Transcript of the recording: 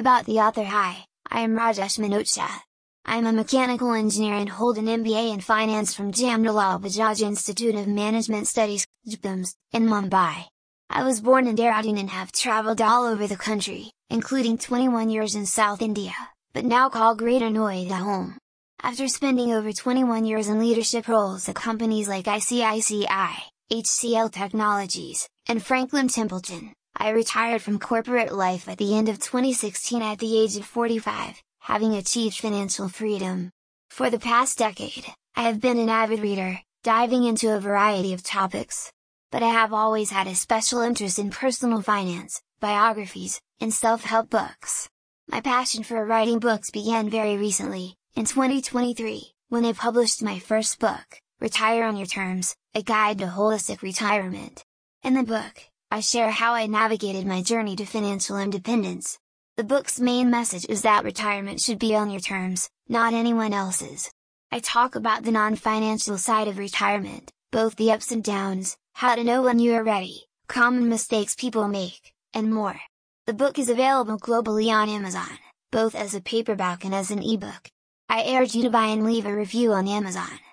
About the author. Hi, I am Rajesh Minocha. I am a mechanical engineer and hold an MBA in finance from Jamnalal Bajaj Institute of Management Studies, JPMS, in Mumbai. I was born in Dehradun and have travelled all over the country, including 21 years in South India, but now call Greater Noida home. After spending over 21 years in leadership roles at companies like ICICI, HCL Technologies, and Franklin Templeton, I retired from corporate life at the end of 2016 at the age of 45, having achieved financial freedom. For the past decade, I have been an avid reader, diving into a variety of topics. But I have always had a special interest in personal finance, biographies, and self-help books. My passion for writing books began very recently, in 2023, when I published my first book, Retire on Your Terms, A Guide to Holistic Retirement. In the book, I share how I navigated my journey to financial independence. The book's main message is that retirement should be on your terms, not anyone else's. I talk about the non-financial side of retirement, both the ups and downs, how to know when you are ready, common mistakes people make, and more. The book is available globally on Amazon, both as a paperback and as an ebook. I urge you to buy and leave a review on Amazon.